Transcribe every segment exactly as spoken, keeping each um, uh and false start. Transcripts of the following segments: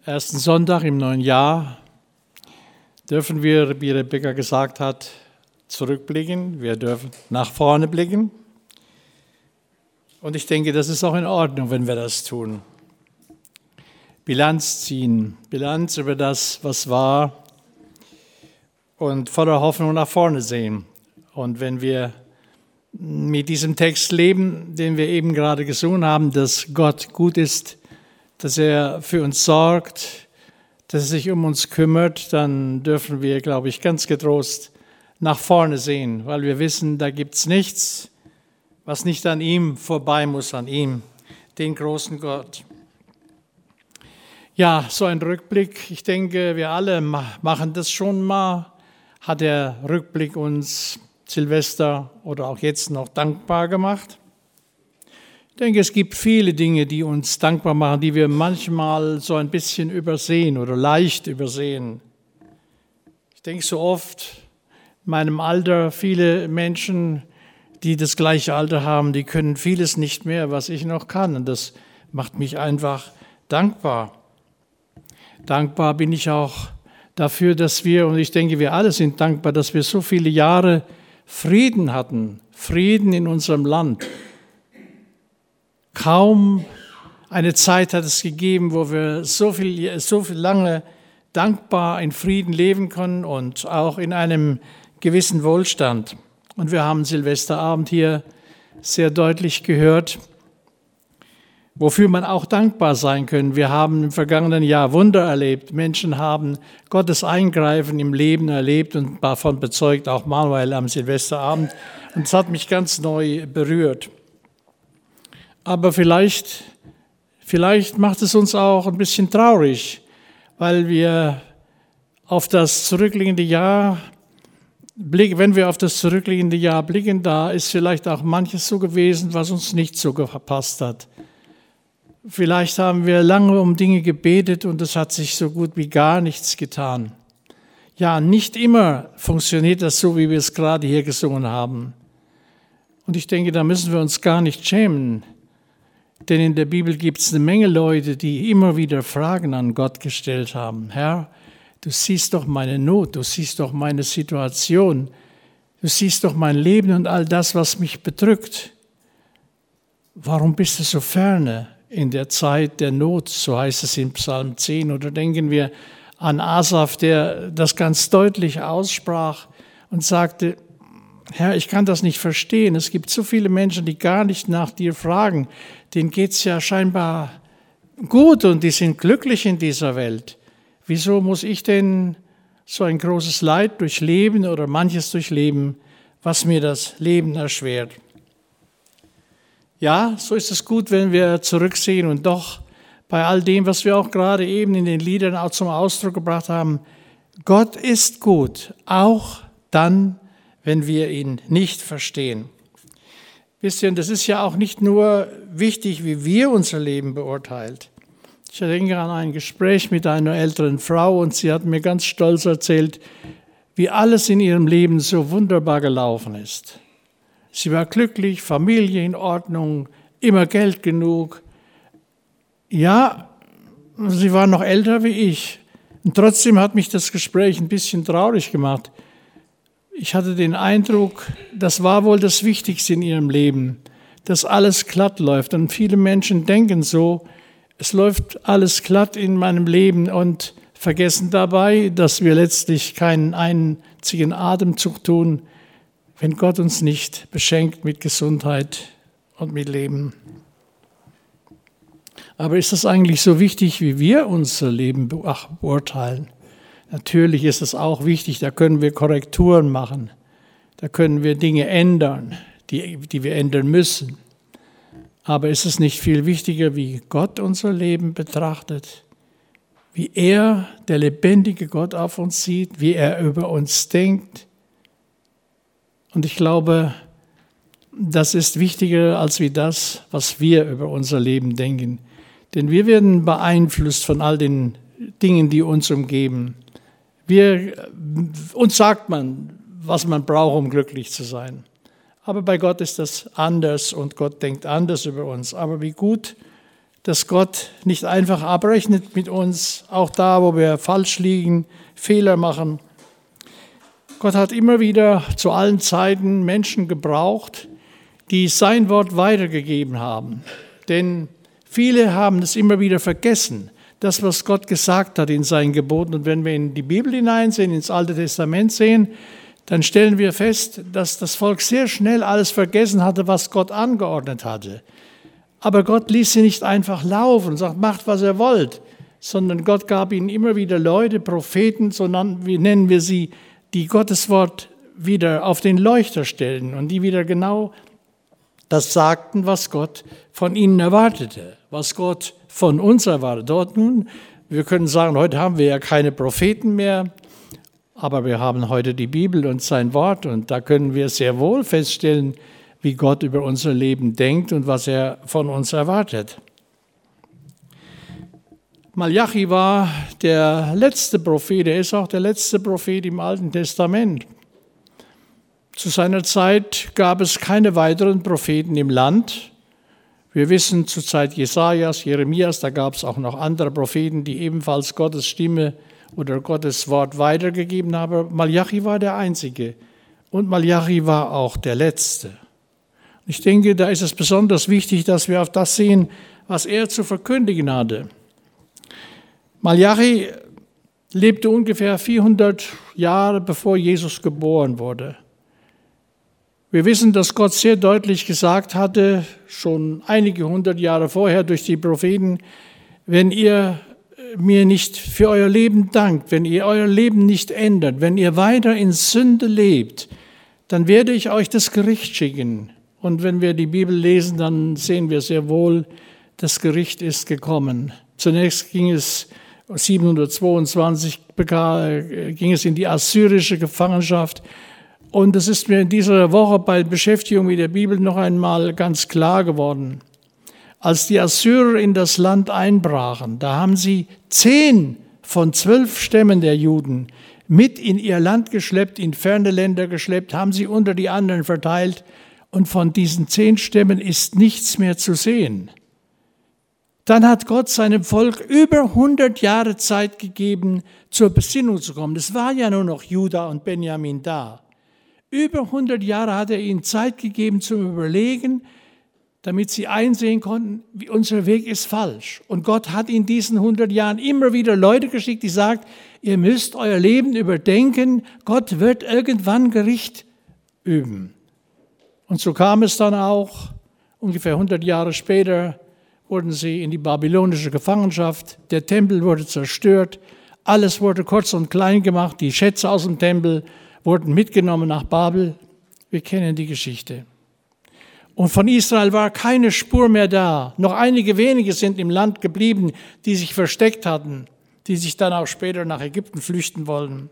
ersten Sonntag im neuen Jahr dürfen wir, wie Rebecca gesagt hat, zurückblicken. Wir dürfen nach vorne blicken. Und ich denke, das ist auch in Ordnung, wenn wir das tun. Bilanz ziehen, Bilanz über das, was war und voller Hoffnung nach vorne sehen. Und wenn wir mit diesem Text leben, den wir eben gerade gesungen haben, dass Gott gut ist, dass er für uns sorgt, dass er sich um uns kümmert, dann dürfen wir, glaube ich, ganz getrost nach vorne sehen, weil wir wissen, da gibt es nichts, was nicht an ihm vorbei muss, an ihm, den großen Gott. Ja, so ein Rückblick, ich denke, wir alle machen das schon mal. Hat der Rückblick uns Silvester oder auch jetzt noch dankbar gemacht? Ich denke, es gibt viele Dinge, die uns dankbar machen, die wir manchmal so ein bisschen übersehen oder leicht übersehen. Ich denke so oft, in meinem Alter, viele Menschen, die das gleiche Alter haben, die können vieles nicht mehr, was ich noch kann. Und das macht mich einfach dankbar. Dankbar bin ich auch dafür, dass wir, und ich denke, wir alle sind dankbar, dass wir so viele Jahre Frieden hatten, Frieden in unserem Land. Kaum eine Zeit hat es gegeben, wo wir so viel, so viel lange dankbar in Frieden leben können und auch in einem gewissen Wohlstand. Und wir haben Silvesterabend hier sehr deutlich gehört, wofür man auch dankbar sein kann. Wir haben im vergangenen Jahr Wunder erlebt. Menschen haben Gottes Eingreifen im Leben erlebt und davon bezeugt, auch Manuel am Silvesterabend. Und es hat mich ganz neu berührt. Aber vielleicht, vielleicht macht es uns auch ein bisschen traurig, weil wir auf das zurückliegende Jahr blicken, wenn wir auf das zurückliegende Jahr blicken, da ist vielleicht auch manches so gewesen, was uns nicht so gepasst hat. Vielleicht haben wir lange um Dinge gebetet und es hat sich so gut wie gar nichts getan. Ja, nicht immer funktioniert das so, wie wir es gerade hier gesungen haben. Und ich denke, da müssen wir uns gar nicht schämen. Denn in der Bibel gibt es eine Menge Leute, die immer wieder Fragen an Gott gestellt haben. Herr, du siehst doch meine Not, du siehst doch meine Situation, du siehst doch mein Leben und all das, was mich bedrückt. Warum bist du so ferne in der Zeit der Not, so heißt es in Psalm zehn? Oder denken wir an Asaf, der das ganz deutlich aussprach und sagte, Herr, ich kann das nicht verstehen. Es gibt so viele Menschen, die gar nicht nach dir fragen. Denen geht es ja scheinbar gut und die sind glücklich in dieser Welt. Wieso muss ich denn so ein großes Leid durchleben oder manches durchleben, was mir das Leben erschwert? Ja, so ist es gut, wenn wir zurücksehen und doch bei all dem, was wir auch gerade eben in den Liedern auch zum Ausdruck gebracht haben, Gott ist gut, auch dann, wenn wir ihn nicht verstehen. Wisst ihr, und das ist ja auch nicht nur wichtig, wie wir unser Leben beurteilen. Ich denke an ein Gespräch mit einer älteren Frau und sie hat mir ganz stolz erzählt, wie alles in ihrem Leben so wunderbar gelaufen ist. Sie war glücklich, Familie in Ordnung, immer Geld genug. Ja, sie war noch älter wie ich. Und trotzdem hat mich das Gespräch ein bisschen traurig gemacht. Ich hatte den Eindruck, das war wohl das Wichtigste in ihrem Leben, dass alles glatt läuft. Und viele Menschen denken so, es läuft alles glatt in meinem Leben und vergessen dabei, dass wir letztlich keinen einzigen Atemzug tun, wenn Gott uns nicht beschenkt mit Gesundheit und mit Leben. Aber ist das eigentlich so wichtig, wie wir unser Leben beurteilen? Natürlich ist es auch wichtig, da können wir Korrekturen machen, da können wir Dinge ändern, die, die wir ändern müssen. Aber ist es nicht viel wichtiger, wie Gott unser Leben betrachtet, wie er, der lebendige Gott, auf uns sieht, wie er über uns denkt? Und ich glaube, das ist wichtiger als wie das, was wir über unser Leben denken. Denn wir werden beeinflusst von all den Dingen, die uns umgeben. Wir, uns sagt man, was man braucht, um glücklich zu sein. Aber bei Gott ist das anders und Gott denkt anders über uns. Aber wie gut dass Gott nicht einfach abrechnet mit uns, auch da, wo wir falsch liegen, Fehler machen. Gott hat immer wieder zu allen Zeiten Menschen gebraucht, die sein Wort weitergegeben haben. Denn viele haben es immer wieder vergessen, das, was Gott gesagt hat in seinen Geboten. Und wenn wir in die Bibel hineinsehen, ins Alte Testament sehen, dann stellen wir fest, dass das Volk sehr schnell alles vergessen hatte, was Gott angeordnet hatte. Aber Gott ließ sie nicht einfach laufen und sagt, macht, was ihr wollt, sondern Gott gab ihnen immer wieder Leute, Propheten, so nennen wir sie, die Gottes Wort wieder auf den Leuchter stellen und die wieder genau das sagten, was Gott von ihnen erwartete, was Gott von uns erwartet. Dort nun, wir können sagen, heute haben wir ja keine Propheten mehr, aber wir haben heute die Bibel und sein Wort und da können wir sehr wohl feststellen, wie Gott über unser Leben denkt und was er von uns erwartet. Malachi war der letzte Prophet, er ist auch der letzte Prophet im Alten Testament. Zu seiner Zeit gab es keine weiteren Propheten im Land. Wir wissen, zur Zeit Jesajas, Jeremias, da gab es auch noch andere Propheten, die ebenfalls Gottes Stimme oder Gottes Wort weitergegeben haben. Aber Malachi war der Einzige und Malachi war auch der Letzte. Ich denke, da ist es besonders wichtig, dass wir auf das sehen, was er zu verkündigen hatte. Malachi lebte ungefähr vierhundert Jahre, bevor Jesus geboren wurde. Wir wissen, dass Gott sehr deutlich gesagt hatte, schon einige hundert Jahre vorher durch die Propheten, wenn ihr mir nicht für euer Leben dankt, wenn ihr euer Leben nicht ändert, wenn ihr weiter in Sünde lebt, dann werde ich euch das Gericht schicken. Und wenn wir die Bibel lesen, dann sehen wir sehr wohl, das Gericht ist gekommen. Zunächst ging es siebenhundertzweiundzwanzig ging es in die assyrische Gefangenschaft. Und es ist mir in dieser Woche bei Beschäftigung mit der Bibel noch einmal ganz klar geworden. Als die Assyrer in das Land einbrachen, da haben sie zehn von zwölf Stämmen der Juden mit in ihr Land geschleppt, in ferne Länder geschleppt, haben sie unter die anderen verteilt. Und von diesen zehn Stämmen ist nichts mehr zu sehen. Dann hat Gott seinem Volk über hundert Jahre Zeit gegeben, zur Besinnung zu kommen. Es war ja nur noch Juda und Benjamin da. Über hundert Jahre hat er ihnen Zeit gegeben zum Überlegen, damit sie einsehen konnten, wie unser Weg ist falsch. Und Gott hat in diesen hundert Jahren immer wieder Leute geschickt, die sagen, ihr müsst euer Leben überdenken, Gott wird irgendwann Gericht üben. Und so kam es dann auch, ungefähr hundert Jahre später wurden sie in die babylonische Gefangenschaft, der Tempel wurde zerstört, alles wurde kurz und klein gemacht, die Schätze aus dem Tempel wurden mitgenommen nach Babel. Wir kennen die Geschichte. Und von Israel war keine Spur mehr da. Noch einige wenige sind im Land geblieben, die sich versteckt hatten, die sich dann auch später nach Ägypten flüchten wollten.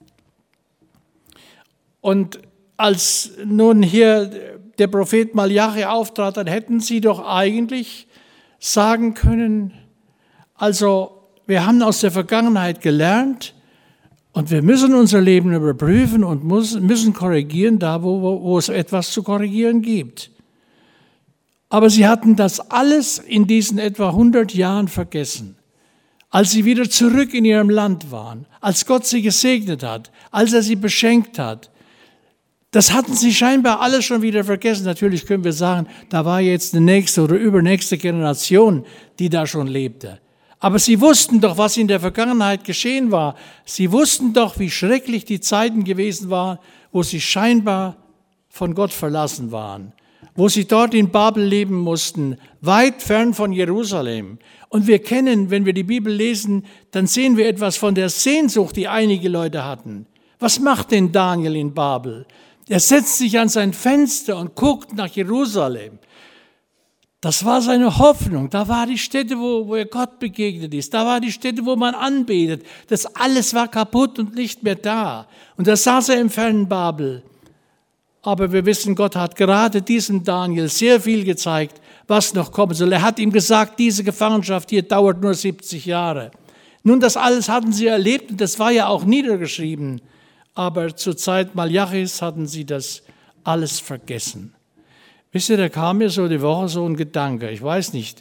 Und als nun hier der Prophet Malachi auftrat, dann hätten sie doch eigentlich sagen können, also wir haben aus der Vergangenheit gelernt und wir müssen unser Leben überprüfen und müssen korrigieren, da wo, wo, wo es etwas zu korrigieren gibt. Aber sie hatten das alles in diesen etwa hundert Jahren vergessen. Als sie wieder zurück in ihrem Land waren, als Gott sie gesegnet hat, als er sie beschenkt hat, das hatten sie scheinbar alles schon wieder vergessen. Natürlich können wir sagen, da war jetzt eine nächste oder übernächste Generation, die da schon lebte. Aber sie wussten doch, was in der Vergangenheit geschehen war. Sie wussten doch, wie schrecklich die Zeiten gewesen waren, wo sie scheinbar von Gott verlassen waren, wo sie dort in Babel leben mussten, weit fern von Jerusalem. Und wir kennen, wenn wir die Bibel lesen, dann sehen wir etwas von der Sehnsucht, die einige Leute hatten. Was macht denn Daniel in Babel? Er setzt sich an sein Fenster und guckt nach Jerusalem. Das war seine Hoffnung. Da war die Stätte, wo, wo er Gott begegnet ist. Da war die Stätte, wo man anbetet. Das alles war kaputt und nicht mehr da. Und da saß er im fernen Babel. Aber wir wissen, Gott hat gerade diesem Daniel sehr viel gezeigt, was noch kommen soll. Er hat ihm gesagt, diese Gefangenschaft hier dauert nur siebzig Jahre. Nun, das alles hatten sie erlebt und das war ja auch niedergeschrieben. Aber zur Zeit Malachis hatten sie das alles vergessen. Wisst ihr, da kam mir so die Woche so ein Gedanke. Ich weiß nicht,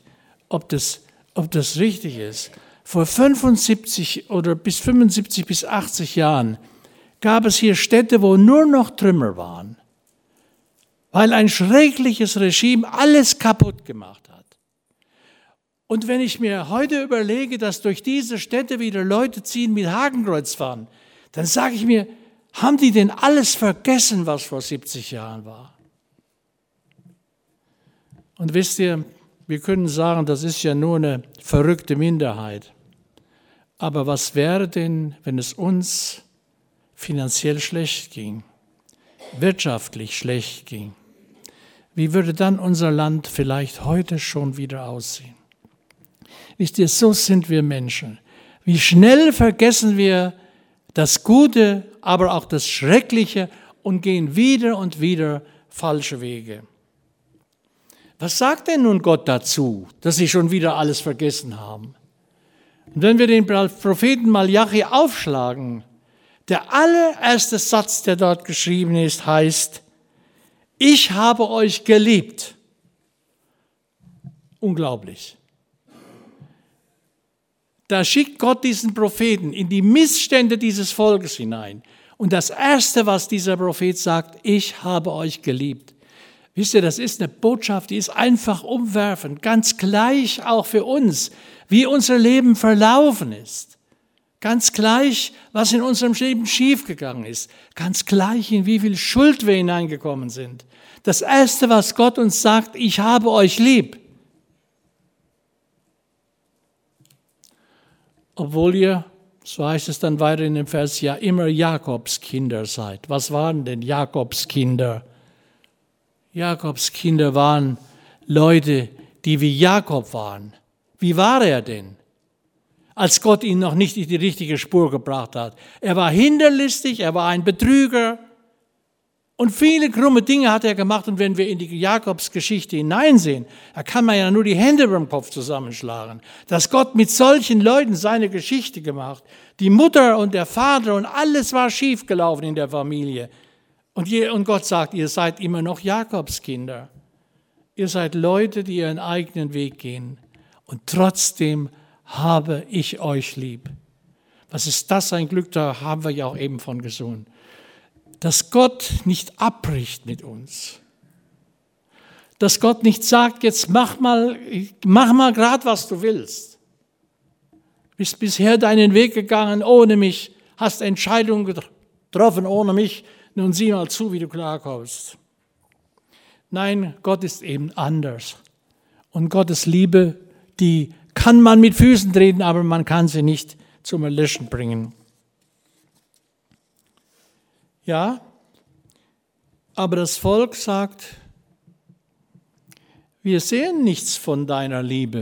ob das, ob das richtig ist. Vor fünfundsiebzig oder bis fünfundsiebzig bis achtzig Jahren gab es hier Städte, wo nur noch Trümmer waren, weil ein schreckliches Regime alles kaputt gemacht hat. Und wenn ich mir heute überlege, dass durch diese Städte wieder Leute ziehen mit Hakenkreuzfahnen, dann sage ich mir, haben die denn alles vergessen, was vor siebzig Jahren war? Und wisst ihr, wir können sagen, das ist ja nur eine verrückte Minderheit. Aber was wäre denn, wenn es uns finanziell schlecht ging, wirtschaftlich schlecht ging? Wie würde dann unser Land vielleicht heute schon wieder aussehen? Wisst ihr, so sind wir Menschen. Wie schnell vergessen wir das Gute, aber auch das Schreckliche und gehen wieder und wieder falsche Wege. Was sagt denn nun Gott dazu, dass sie schon wieder alles vergessen haben? Und wenn wir den Propheten Malachi aufschlagen, der allererste Satz, der dort geschrieben ist, heißt, ich habe euch geliebt. Unglaublich. Da schickt Gott diesen Propheten in die Missstände dieses Volkes hinein. Und das Erste, was dieser Prophet sagt, ich habe euch geliebt. Wisst ihr, das ist eine Botschaft, die ist einfach umwerfend, ganz gleich auch für uns, wie unser Leben verlaufen ist. Ganz gleich, was in unserem Leben schiefgegangen ist. Ganz gleich, in wie viel Schuld wir hineingekommen sind. Das Erste, was Gott uns sagt, ich habe euch lieb. Obwohl ihr, so heißt es dann weiter in dem Vers, ja immer Jakobs Kinder seid. Was waren denn Jakobs Kinder? Jakobs Kinder waren Leute, die wie Jakob waren. Wie war er denn? Als Gott ihn noch nicht in die richtige Spur gebracht hat. Er war hinterlistig, er war ein Betrüger und viele krumme Dinge hat er gemacht. Und wenn wir in die Jakobsgeschichte hineinsehen, da kann man ja nur die Hände über den Kopf zusammenschlagen, dass Gott mit solchen Leuten seine Geschichte gemacht. Die Mutter und der Vater und alles war schiefgelaufen in der Familie. Und Gott sagt, ihr seid immer noch Jakobs Kinder. Ihr seid Leute, die ihren eigenen Weg gehen. Und trotzdem habe ich euch lieb. Was ist das ein Glück, da haben wir ja auch eben von gesungen. Dass Gott nicht abbricht mit uns. Dass Gott nicht sagt, jetzt mach mal, mach mal gerade, was du willst. Bist bisher deinen Weg gegangen ohne mich, hast Entscheidungen getroffen ohne mich, nun sieh mal zu, wie du klarkommst. Nein, Gott ist eben anders. Und Gottes Liebe, die kann man mit Füßen treten, aber man kann sie nicht zum Erlöschen bringen. Ja, aber das Volk sagt, wir sehen nichts von deiner Liebe.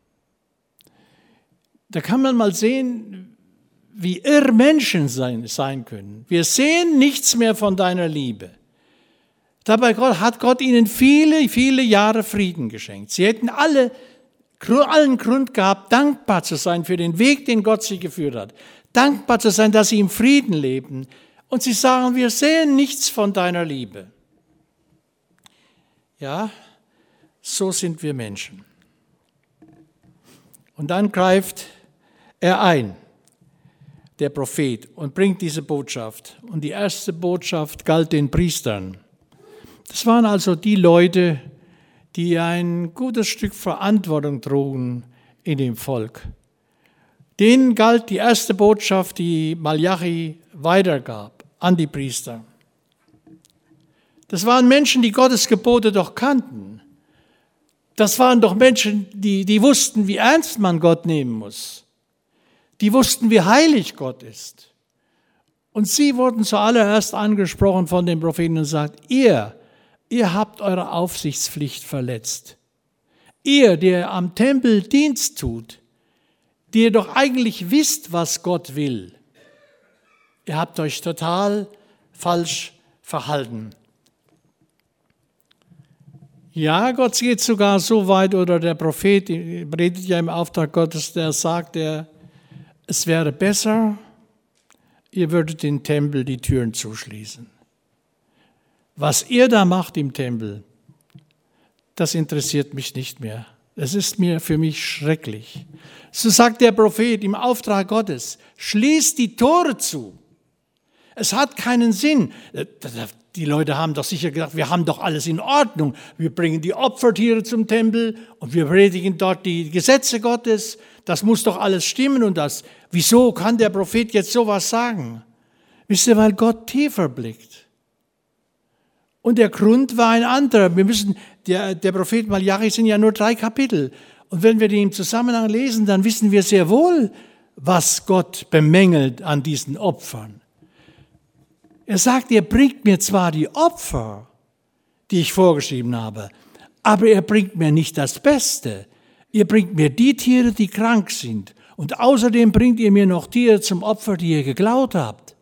Da kann man mal sehen, wie irr Menschen sein, sein können. Wir sehen nichts mehr von deiner Liebe. Dabei hat Gott ihnen viele, viele Jahre Frieden geschenkt. Sie hätten alle, allen Grund gehabt, dankbar zu sein für den Weg, den Gott sie geführt hat. Dankbar zu sein, dass sie im Frieden leben. Und sie sagen, wir sehen nichts von deiner Liebe. Ja, so sind wir Menschen. Und dann greift er ein, der Prophet, und bringt diese Botschaft. Und die erste Botschaft galt den Priestern. Das waren also die Leute, die ein gutes Stück Verantwortung trugen in dem Volk. Denen galt die erste Botschaft, die Malachi weitergab an die Priester. Das waren Menschen, die Gottes Gebote doch kannten. Das waren doch Menschen, die, die wussten, wie ernst man Gott nehmen muss. Die wussten, wie heilig Gott ist. Und sie wurden zuallererst angesprochen von den Propheten und sagt, ihr, ihr habt eure Aufsichtspflicht verletzt. Ihr, der am Tempel Dienst tut, die ihr doch eigentlich wisst, was Gott will. Ihr habt euch total falsch verhalten. Ja, Gott geht sogar so weit, oder der Prophet redet ja im Auftrag Gottes, der sagt, er, es wäre besser, ihr würdet den Tempel die Türen zuschließen. Was ihr da macht im Tempel, das interessiert mich nicht mehr. Das ist mir für mich schrecklich. So sagt der Prophet im Auftrag Gottes, schließt die Tore zu. Es hat keinen Sinn. Die Leute haben doch sicher gedacht, wir haben doch alles in Ordnung. Wir bringen die Opfertiere zum Tempel und wir predigen dort die Gesetze Gottes. Das muss doch alles stimmen und das. Wieso kann der Prophet jetzt sowas sagen? Wisst ihr, weil Gott tiefer blickt. Und der Grund war ein anderer. Wir müssen, der, der Prophet Malachi sind ja nur drei Kapitel. Und wenn wir die im Zusammenhang lesen, dann wissen wir sehr wohl, was Gott bemängelt an diesen Opfern. Er sagt, ihr bringt mir zwar die Opfer, die ich vorgeschrieben habe, aber ihr bringt mir nicht das Beste. Ihr bringt mir die Tiere, die krank sind. Und außerdem bringt ihr mir noch Tiere zum Opfer, die ihr geklaut habt.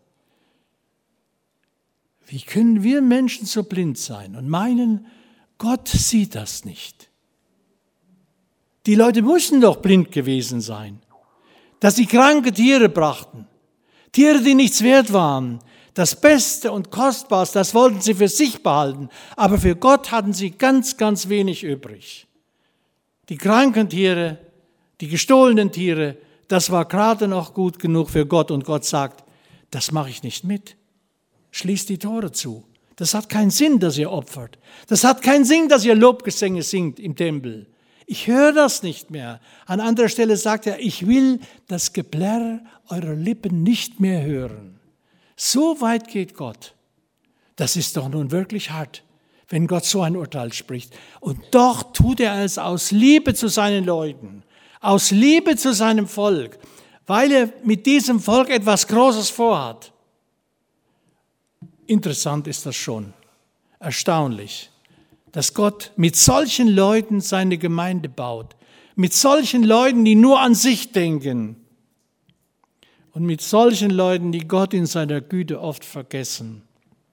Wie können wir Menschen so blind sein und meinen, Gott sieht das nicht? Die Leute müssen doch blind gewesen sein, dass sie kranke Tiere brachten, Tiere, die nichts wert waren. Das Beste und Kostbarste, das wollten sie für sich behalten, aber für Gott hatten sie ganz, ganz wenig übrig. Die kranken Tiere, die gestohlenen Tiere, das war gerade noch gut genug für Gott und Gott sagt, das mache ich nicht mit. Schließt die Tore zu. Das hat keinen Sinn, dass ihr opfert. Das hat keinen Sinn, dass ihr Lobgesänge singt im Tempel. Ich höre das nicht mehr. An anderer Stelle sagt er, ich will das Geplärr eurer Lippen nicht mehr hören. So weit geht Gott. Das ist doch nun wirklich hart, wenn Gott so ein Urteil spricht. Und doch tut er es aus Liebe zu seinen Leuten, aus Liebe zu seinem Volk, weil er mit diesem Volk etwas Großes vorhat. Interessant ist das schon, erstaunlich, dass Gott mit solchen Leuten seine Gemeinde baut, mit solchen Leuten, die nur an sich denken und mit solchen Leuten, die Gott in seiner Güte oft vergessen.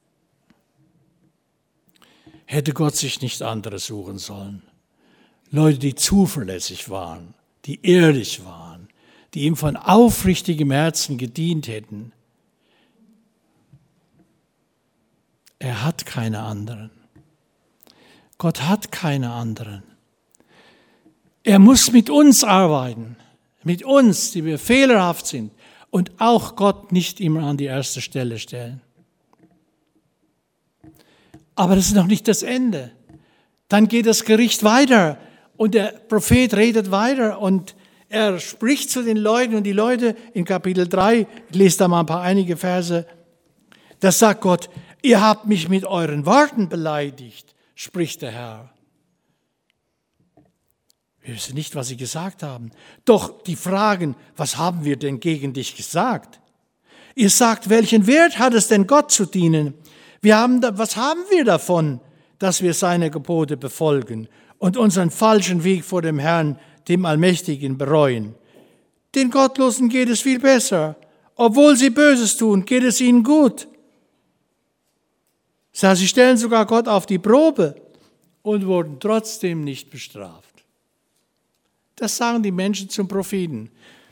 Hätte Gott sich nicht andere suchen sollen? Leute, die zuverlässig waren, die ehrlich waren, die ihm von aufrichtigem Herzen gedient hätten. Er hat keine anderen. Gott hat keine anderen. Er muss mit uns arbeiten, mit uns, die wir fehlerhaft sind und auch Gott nicht immer an die erste Stelle stellen. Aber das ist noch nicht das Ende. Dann geht das Gericht weiter und der Prophet redet weiter und er spricht zu den Leuten und die Leute in Kapitel drei, ich lese da mal ein paar einige Verse, da sagt Gott, ihr habt mich mit euren Worten beleidigt, spricht der Herr. Wir wissen nicht, was sie gesagt haben. Doch die fragen, was haben wir denn gegen dich gesagt? Ihr sagt, welchen Wert hat es denn Gott zu dienen? Wir haben da, was haben wir davon, dass wir seine Gebote befolgen und unseren falschen Weg vor dem Herrn, dem Allmächtigen, bereuen? Den Gottlosen geht es viel besser. Obwohl sie Böses tun, geht es ihnen gut. Sie stellen sogar Gott auf die Probe und wurden trotzdem nicht bestraft. Das sagen die Menschen zum Propheten.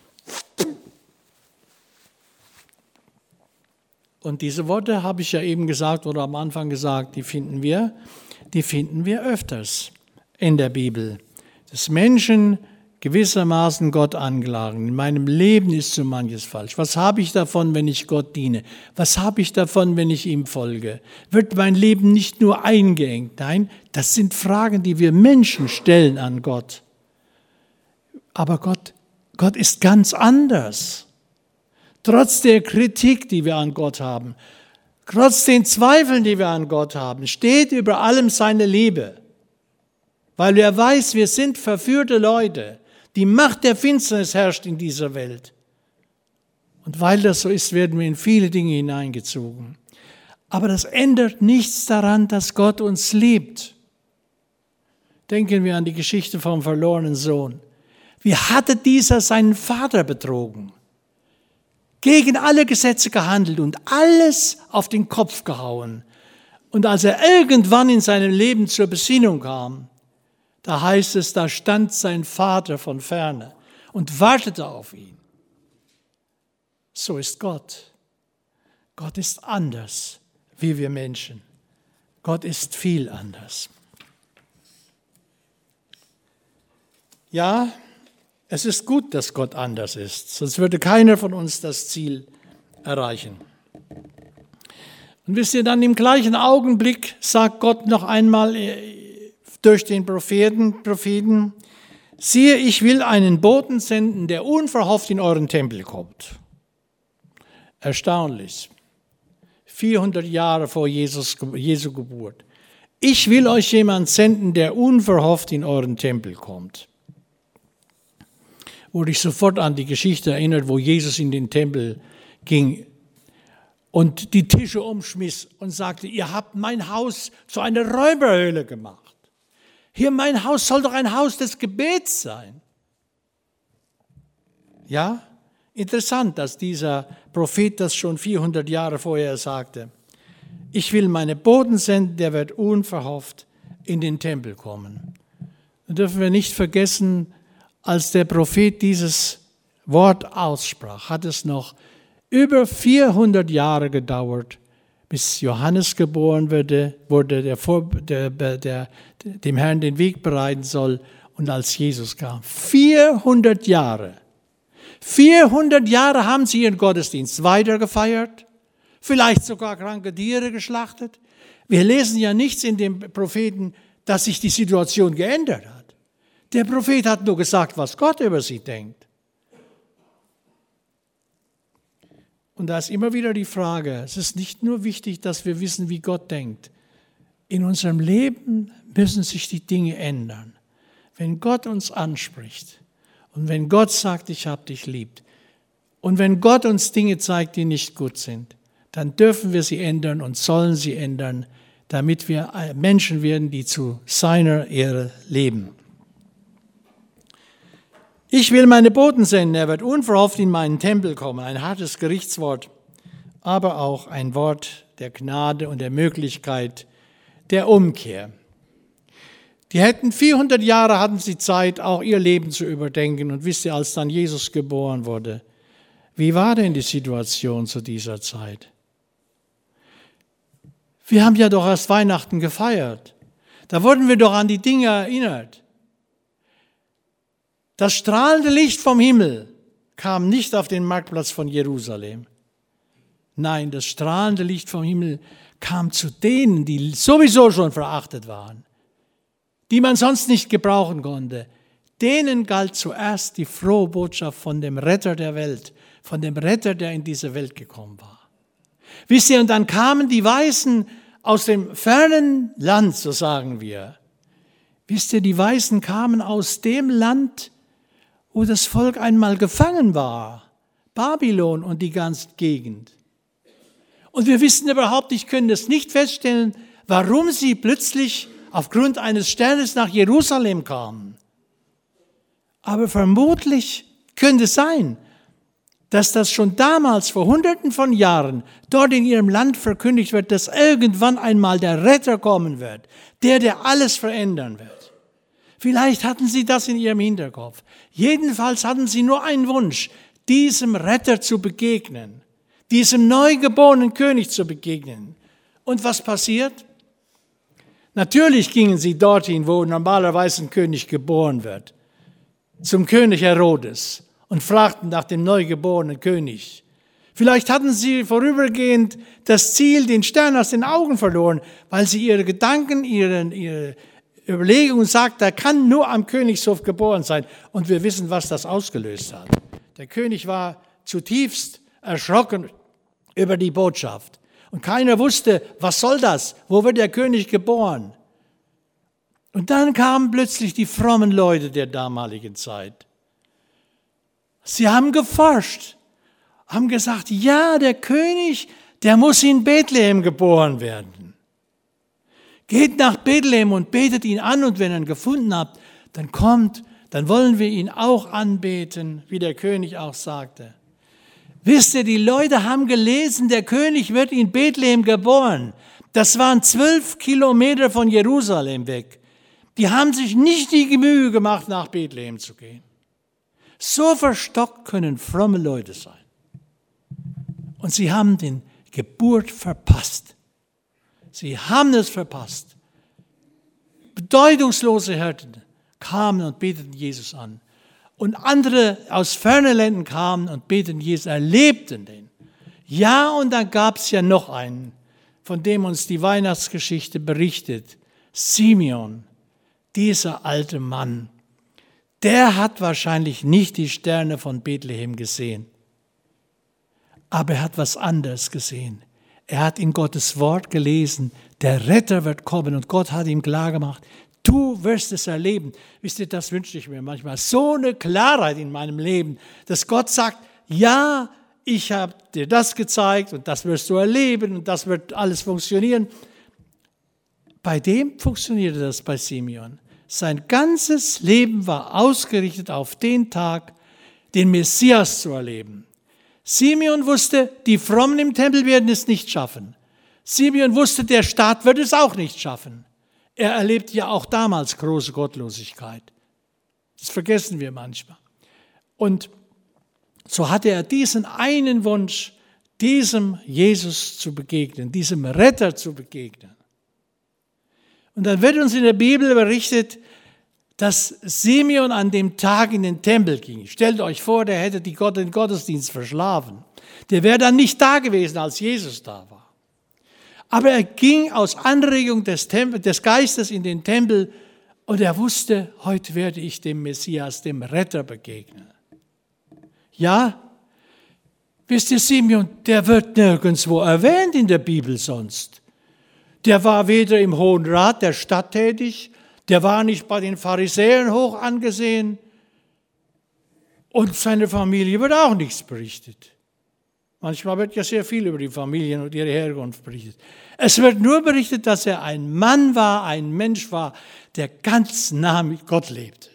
Und diese Worte habe ich ja eben gesagt oder am Anfang gesagt, die finden wir, die finden wir öfters in der Bibel. Dass Menschen gewissermaßen Gott anklagen. In meinem Leben ist so manches falsch. Was habe ich davon, wenn ich Gott diene? Was habe ich davon, wenn ich ihm folge? Wird mein Leben nicht nur eingeengt? Nein, das sind Fragen, die wir Menschen stellen an Gott. Aber Gott, Gott ist ganz anders. Trotz der Kritik, die wir an Gott haben, trotz den Zweifeln, die wir an Gott haben, steht über allem seine Liebe. Weil er weiß, wir sind verführte Leute. Die Macht der Finsternis herrscht in dieser Welt. Und weil das so ist, werden wir in viele Dinge hineingezogen. Aber das ändert nichts daran, dass Gott uns liebt. Denken wir an die Geschichte vom verlorenen Sohn. Wie hatte dieser seinen Vater betrogen? Gegen alle Gesetze gehandelt und alles auf den Kopf gehauen. Und als er irgendwann in seinem Leben zur Besinnung kam, da heißt es, da stand sein Vater von ferne und wartete auf ihn. So ist Gott. Gott ist anders, wie wir Menschen. Gott ist viel anders. Ja, es ist gut, dass Gott anders ist, sonst würde keiner von uns das Ziel erreichen. Und wisst ihr, dann im gleichen Augenblick sagt Gott noch einmal durch den Propheten, Propheten, siehe, ich will einen Boten senden, der unverhofft in euren Tempel kommt. Erstaunlich. vierhundert Jahre vor Jesus, Jesu Geburt. Ich will euch jemanden senden, der unverhofft in euren Tempel kommt. Wurde ich sofort an die Geschichte erinnert, wo Jesus in den Tempel ging und die Tische umschmiss und sagte, ihr habt mein Haus zu einer Räuberhöhle gemacht. Hier, mein Haus soll doch ein Haus des Gebets sein. Ja, interessant, dass dieser Prophet das schon vierhundert Jahre vorher sagte. Ich will meine Boten senden, der wird unverhofft in den Tempel kommen. Da dürfen wir nicht vergessen, als der Prophet dieses Wort aussprach, hat es noch über vierhundert Jahre gedauert, bis Johannes geboren wurde, wurde der, der, der, der dem Herrn den Weg bereiten soll und als Jesus kam. vierhundert Jahre. vierhundert Jahre haben sie ihren Gottesdienst weitergefeiert, vielleicht sogar kranke Tiere geschlachtet. Wir lesen ja nichts in dem Propheten, dass sich die Situation geändert hat. Der Prophet hat nur gesagt, was Gott über sie denkt. Und da ist immer wieder die Frage, es ist nicht nur wichtig, dass wir wissen, wie Gott denkt. In unserem Leben müssen sich die Dinge ändern. Wenn Gott uns anspricht und wenn Gott sagt, ich habe dich lieb und wenn Gott uns Dinge zeigt, die nicht gut sind, dann dürfen wir sie ändern und sollen sie ändern, damit wir Menschen werden, die zu seiner Ehre leben. Ich will meine Boten senden, er wird unverhofft in meinen Tempel kommen. Ein hartes Gerichtswort, aber auch ein Wort der Gnade und der Möglichkeit der Umkehr. Die hätten vierhundert Jahre hatten sie Zeit, auch ihr Leben zu überdenken. Und wisst ihr, als dann Jesus geboren wurde, wie war denn die Situation zu dieser Zeit? Wir haben ja doch erst Weihnachten gefeiert. Da wurden wir doch an die Dinge erinnert. Das strahlende Licht vom Himmel kam nicht auf den Marktplatz von Jerusalem. Nein, das strahlende Licht vom Himmel kam zu denen, die sowieso schon verachtet waren, die man sonst nicht gebrauchen konnte. Denen galt zuerst die frohe Botschaft von dem Retter der Welt, von dem Retter, der in diese Welt gekommen war. Wisst ihr, und dann kamen die Weißen aus dem fernen Land, so sagen wir. Wisst ihr, die Weißen kamen aus dem Land, wo das Volk einmal gefangen war, Babylon und die ganze Gegend. Und wir wissen überhaupt nicht, können es nicht feststellen, warum sie plötzlich aufgrund eines Sternes nach Jerusalem kamen. Aber vermutlich könnte es sein, dass das schon damals vor Hunderten von Jahren dort in ihrem Land verkündigt wird, dass irgendwann einmal der Retter kommen wird, der, der alles verändern wird. Vielleicht hatten sie das in ihrem Hinterkopf. Jedenfalls hatten sie nur einen Wunsch, diesem Retter zu begegnen, diesem neugeborenen König zu begegnen. Und was passiert? Natürlich gingen sie dorthin, wo normalerweise ein König geboren wird, zum König Herodes und fragten nach dem neugeborenen König. Vielleicht hatten sie vorübergehend das Ziel, den Stern aus den Augen verloren, weil sie ihre Gedanken, ihre, ihre Überlegungen sagt, er kann nur am Königshof geboren sein. Und wir wissen, was das ausgelöst hat. Der König war zutiefst erschrocken über die Botschaft. Und keiner wusste, was soll das? Wo wird der König geboren? Und dann kamen plötzlich die frommen Leute der damaligen Zeit. Sie haben geforscht, haben gesagt, ja, der König, der muss in Bethlehem geboren werden. Geht nach Bethlehem und betet ihn an und wenn ihr ihn gefunden habt, dann kommt, dann wollen wir ihn auch anbeten, wie der König auch sagte. Wisst ihr, die Leute haben gelesen, der König wird in Bethlehem geboren. Das waren zwölf Kilometer von Jerusalem weg. Die haben sich nicht die Mühe gemacht, nach Bethlehem zu gehen. So verstockt können fromme Leute sein. Und sie haben die Geburt verpasst. Sie haben es verpasst. Bedeutungslose Hirten kamen und beteten Jesus an. Und andere aus fernen Ländern kamen und beteten Jesus, erlebten den. Ja, und dann gab es ja noch einen, von dem uns die Weihnachtsgeschichte berichtet. Simeon, dieser alte Mann, der hat wahrscheinlich nicht die Sterne von Bethlehem gesehen. Aber er hat was anderes gesehen. Er hat in Gottes Wort gelesen, der Retter wird kommen und Gott hat ihm klargemacht, du wirst es erleben. Wisst ihr, das wünsche ich mir manchmal. So eine Klarheit in meinem Leben, dass Gott sagt, ja, ich habe dir das gezeigt und das wirst du erleben und das wird alles funktionieren. Bei dem funktionierte das bei Simeon. Sein ganzes Leben war ausgerichtet auf den Tag, den Messias zu erleben. Simeon wusste, die Frommen im Tempel werden es nicht schaffen. Simeon wusste, der Staat wird es auch nicht schaffen. Er erlebte ja auch damals große Gottlosigkeit. Das vergessen wir manchmal. Und so hatte er diesen einen Wunsch, diesem Jesus zu begegnen, diesem Retter zu begegnen. Und dann wird uns in der Bibel berichtet, dass Simeon an dem Tag in den Tempel ging. Stellt euch vor, der hätte die Gott, den Gottesdienst verschlafen. Der wäre dann nicht da gewesen, als Jesus da war. Aber er ging aus Anregung des, Tempel, des Geistes in den Tempel und er wusste, heute werde ich dem Messias, dem Retter begegnen. Ja, wisst ihr, Simeon, der wird nirgendwo erwähnt in der Bibel sonst. Der war weder im Hohen Rat der Stadt tätig, der war nicht bei den Pharisäern hoch angesehen und seine Familie wird auch nichts berichtet. Manchmal wird ja sehr viel über die Familien und ihre Herkunft berichtet. Es wird nur berichtet, dass er ein Mann war, ein Mensch war, der ganz nah mit Gott lebte.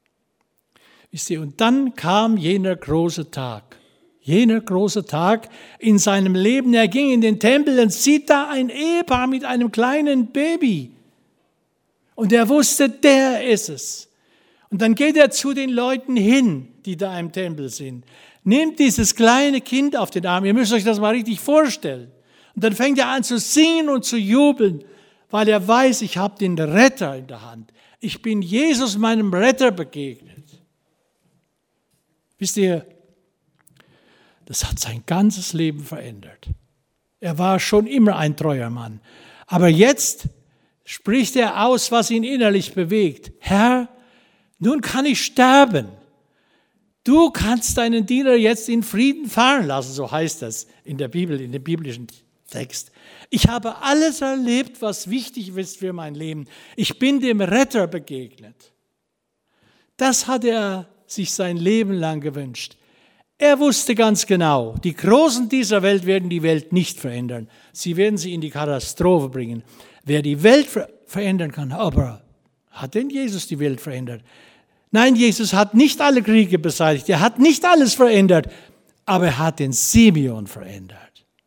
Wisst ihr, und dann kam jener große Tag. Jener große Tag in seinem Leben. Er ging in den Tempel und sieht da ein Ehepaar mit einem kleinen Baby. Und er wusste, der ist es. Und dann geht er zu den Leuten hin, die da im Tempel sind. Nimmt dieses kleine Kind auf den Arm. Ihr müsst euch das mal richtig vorstellen. Und dann fängt er an zu singen und zu jubeln, weil er weiß, ich habe den Retter in der Hand. Ich bin Jesus, meinem Retter, begegnet. Wisst ihr, das hat sein ganzes Leben verändert. Er war schon immer ein treuer Mann. Aber jetzt spricht er aus, was ihn innerlich bewegt. Herr, nun kann ich sterben. Du kannst deinen Diener jetzt in Frieden fahren lassen, so heißt das in der Bibel, in dem biblischen Text. Ich habe alles erlebt, was wichtig ist für mein Leben. Ich bin dem Retter begegnet. Das hat er sich sein Leben lang gewünscht. Er wusste ganz genau, die Großen dieser Welt werden die Welt nicht verändern. Sie werden sie in die Katastrophe bringen. Wer die Welt ver- verändern kann, aber hat denn Jesus die Welt verändert? Nein, Jesus hat nicht alle Kriege beseitigt, er hat nicht alles verändert, aber er hat den Simeon verändert.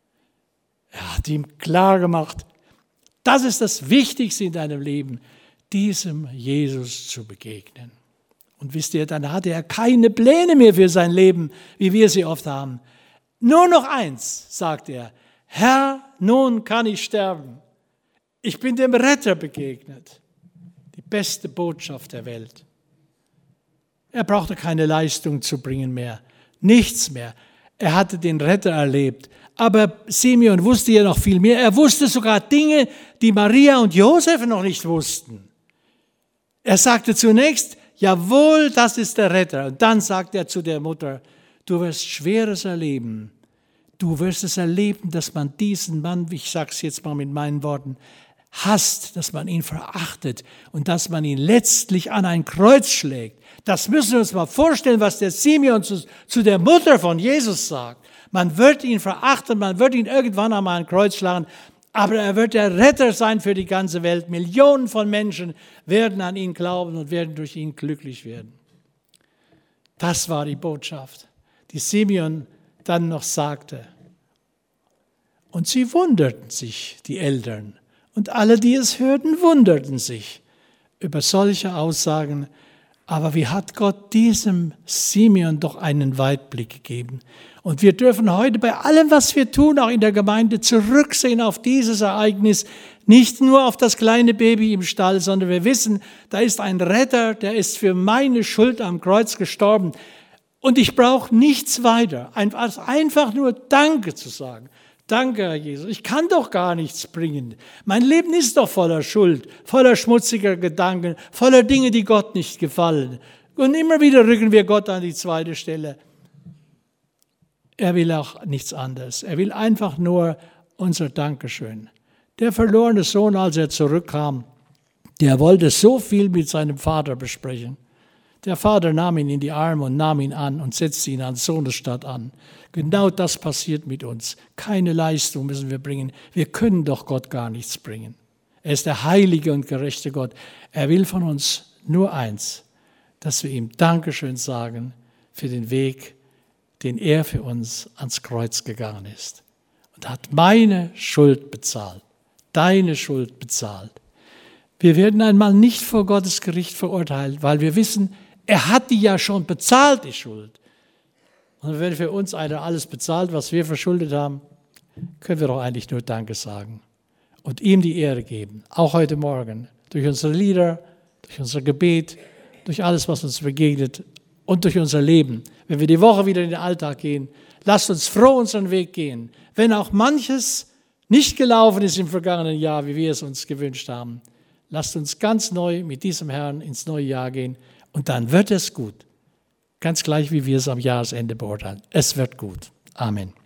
Er hat ihm klar gemacht, das ist das Wichtigste in deinem Leben, diesem Jesus zu begegnen. Und wisst ihr, dann hatte er keine Pläne mehr für sein Leben, wie wir sie oft haben. Nur noch eins, sagt er, Herr, nun kann ich sterben. Ich bin dem Retter begegnet. Die beste Botschaft der Welt. Er brauchte keine Leistung zu bringen mehr, nichts mehr. Er hatte den Retter erlebt. Aber Simeon wusste ja noch viel mehr. Er wusste sogar Dinge, die Maria und Josef noch nicht wussten. Er sagte zunächst, jawohl, das ist der Retter. Und dann sagt er zu der Mutter, du wirst Schweres erleben. Du wirst es erleben, dass man diesen Mann, ich sage es jetzt mal mit meinen Worten, hasst, dass man ihn verachtet und dass man ihn letztlich an ein Kreuz schlägt. Das müssen wir uns mal vorstellen, was der Simeon zu, zu der Mutter von Jesus sagt. Man wird ihn verachten, man wird ihn irgendwann einmal ein Kreuz schlagen, aber er wird der Retter sein für die ganze Welt. Millionen von Menschen werden an ihn glauben und werden durch ihn glücklich werden. Das war die Botschaft, die Simeon dann noch sagte. Und sie wunderten sich, die Eltern. Und alle, die es hörten, wunderten sich über solche Aussagen Aber wie hat Gott diesem Simeon doch einen Weitblick gegeben? Und wir dürfen heute bei allem, was wir tun, auch in der Gemeinde, zurücksehen auf dieses Ereignis. Nicht nur auf das kleine Baby im Stall, sondern wir wissen, da ist ein Retter, der ist für meine Schuld am Kreuz gestorben. Und ich brauche nichts weiter, einfach nur Danke zu sagen. Danke, Herr Jesus. Ich kann doch gar nichts bringen. Mein Leben ist doch voller Schuld, voller schmutziger Gedanken, voller Dinge, die Gott nicht gefallen. Und immer wieder rücken wir Gott an die zweite Stelle. Er will auch nichts anderes. Er will einfach nur unser Dankeschön. Der verlorene Sohn, als er zurückkam, der wollte so viel mit seinem Vater besprechen. Der Vater nahm ihn in die Arme und nahm ihn an und setzte ihn an Sohnesstatt an. Genau das passiert mit uns. Keine Leistung müssen wir bringen. Wir können doch Gott gar nichts bringen. Er ist der heilige und gerechte Gott. Er will von uns nur eins, dass wir ihm Dankeschön sagen für den Weg, den er für uns ans Kreuz gegangen ist. Und hat meine Schuld bezahlt, deine Schuld bezahlt. Wir werden einmal nicht vor Gottes Gericht verurteilt, weil wir wissen, er hat die ja schon bezahlt, die Schuld. Und wenn für uns einer alles bezahlt, was wir verschuldet haben, können wir doch eigentlich nur Danke sagen und ihm die Ehre geben. Auch heute Morgen, durch unsere Lieder, durch unser Gebet, durch alles, was uns begegnet und durch unser Leben. Wenn wir die Woche wieder in den Alltag gehen, lasst uns froh unseren Weg gehen. Wenn auch manches nicht gelaufen ist im vergangenen Jahr, wie wir es uns gewünscht haben, lasst uns ganz neu mit diesem Herrn ins neue Jahr gehen. Und dann wird es gut. Ganz gleich, wie wir es am Jahresende beurteilen. Es wird gut. Amen.